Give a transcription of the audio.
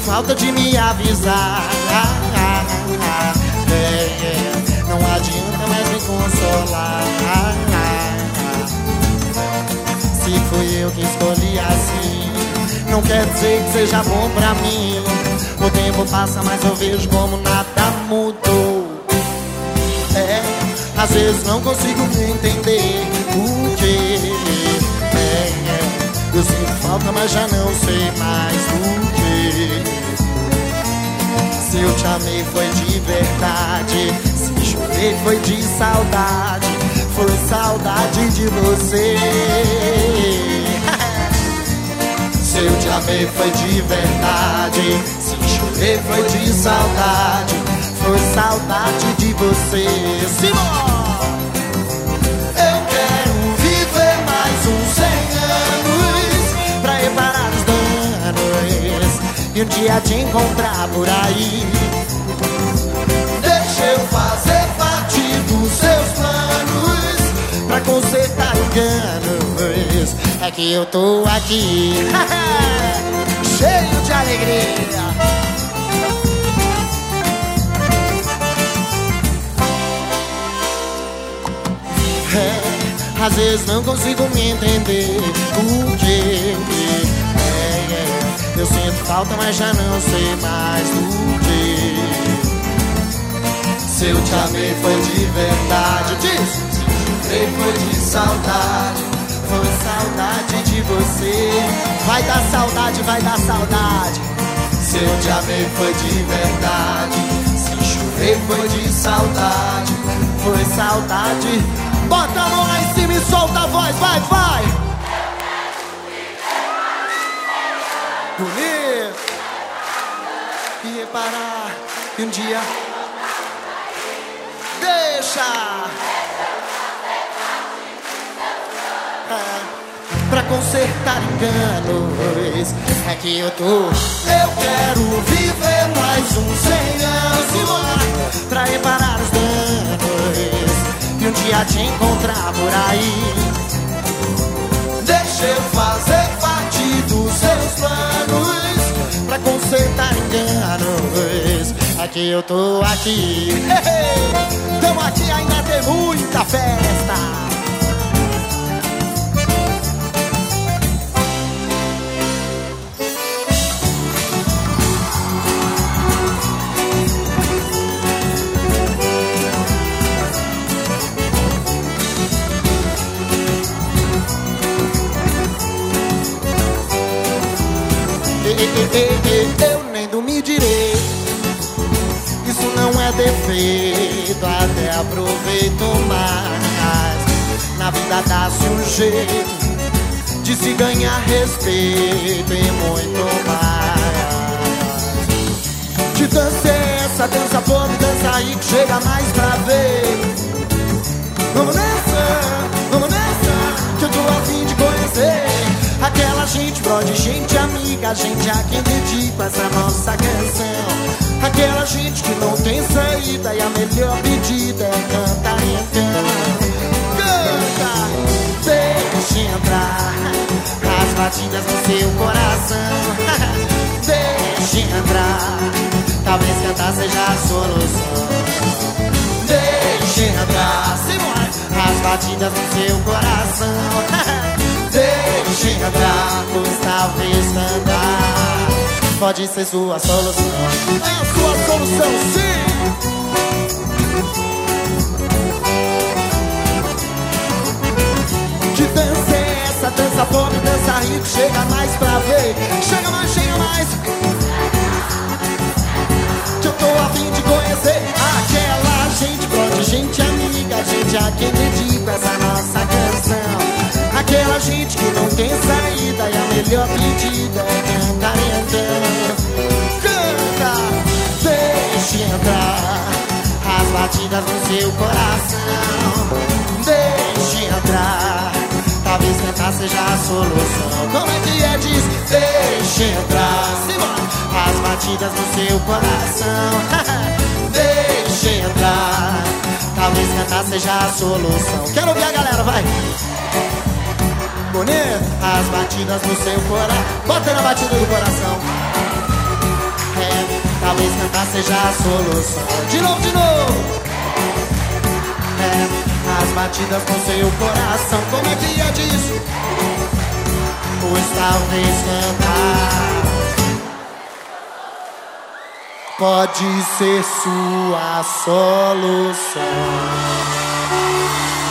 falta de me avisar. Não adianta mais me consolar. Se fui eu que escolhi assim, não quer dizer que seja bom pra mim. O tempo passa, mas eu vejo como nada mudou. Às vezes não consigo me entender o que eu sinto falta, mas já não sei mais o que. Se eu te amei foi de verdade, se chorei foi de saudade, foi saudade de você. Se eu te amei foi de verdade, se chorei foi de saudade, foi saudade de você. Simão! Eu quero viver mais uns 100 anos pra reparar os danos e um dia te encontrar por aí. Deixa eu fazer parte dos seus planos pra consertar enganos. É que eu tô aqui cheio de alegria. Às vezes não consigo me entender o que eu sinto falta, mas já não sei mais o que. Se eu te amei foi de verdade, se chorei foi de saudade, foi saudade de você. Vai dar saudade, vai dar saudade. Se eu te amei foi de verdade, se chorei foi de saudade, foi saudade. Bota a mão lá em cima e solta a voz, vai, vai! Bonito! E reparar que um dia deixa pra consertar enganos. É que eu quero viver mais uns 100 anos pra reparar os danos e um dia te encontrar por aí. Deixa eu fazer parte dos seus planos pra consertar enganos. Aqui eu tô aqui. Tamo aqui, ainda tem muita festa. Eu nem dormi direito, isso não é defeito, até aproveito mais. Na vida dá-se um jeito de se ganhar respeito e muito mais. Que dança é essa? Dança boa, dança aí que chega mais pra ver. Vamos nessa, que eu tô a fim de conhecer aquela gente, brother, gente amiga, gente a quem dedico essa nossa canção. Aquela gente que não tem saída e a melhor pedida é cantar então. Canta, deixa entrar as batidas no seu coração. Deixa entrar, talvez cantar seja a solução. Deixa entrar, as batidas no seu coração. Deixa entrar, pois talvez cantar pode ser sua solução. É a sua solução, sim! Que dança é essa? Dança pobre, dança rico, chega mais pra ver. Chega mais, chega mais. Que eu tô a fim de conhecer aquela gente, brother, gente amiga, gente a quem dedico essa nossa canção. Aquela gente que não tem saída e a melhor pedida é cantar então. Canta, deixa entrar as batidas no seu coração. Deixa entrar, talvez cantar seja a solução. Como é que é? Diz, deixa entrar, as batidas no seu coração. Deixa entrar, talvez cantar seja a solução. Quero ouvir a galera, vai! Bonito, as batidas no seu coração. Bota na batida do coração. seja a solução. De novo. As batidas com seu coração. Como é que é disso? Pois talvez cantar pode ser sua solução.